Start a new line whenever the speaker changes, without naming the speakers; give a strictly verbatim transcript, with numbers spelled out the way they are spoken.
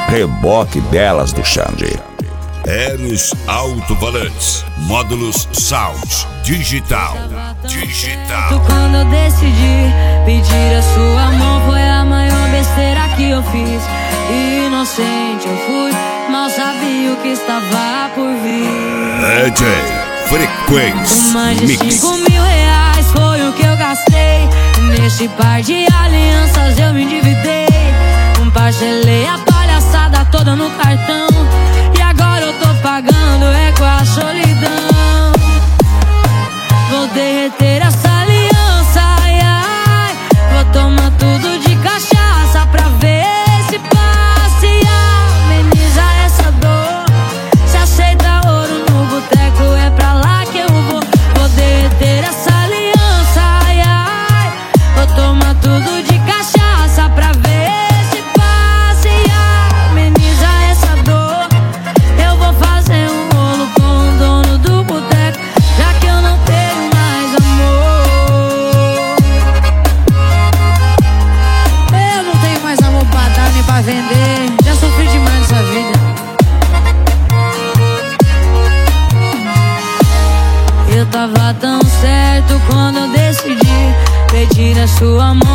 Reboque delas do Xande.
Eros Alto-Falantes, módulos Sound, digital, digital.
Quando eu decidi pedir a sua mão, foi a maior besteira que eu fiz. Inocente eu fui, mal sabia o que estava por vir.
D J Frequência
Mais de
Mix.
cinco mil reais foi o que eu gastei. Neste par de alianças eu me endividei. Parcelei a palhaçada toda no cartão, e agora eu tô pagando é com a solidão. Vou derreter essa aliança, ai, ai. Vou tomar tudo de cachaça pra ver se passa e ameniza essa dor. Se aceita ouro no boteco, é pra lá que eu vou. Vou derreter essa aliança, ai, ai. Vou tomar tudo de cachaça pra ver. Vender, já sofri demais nessa vida. Eu tava tão certo quando eu decidi pedir a sua mão.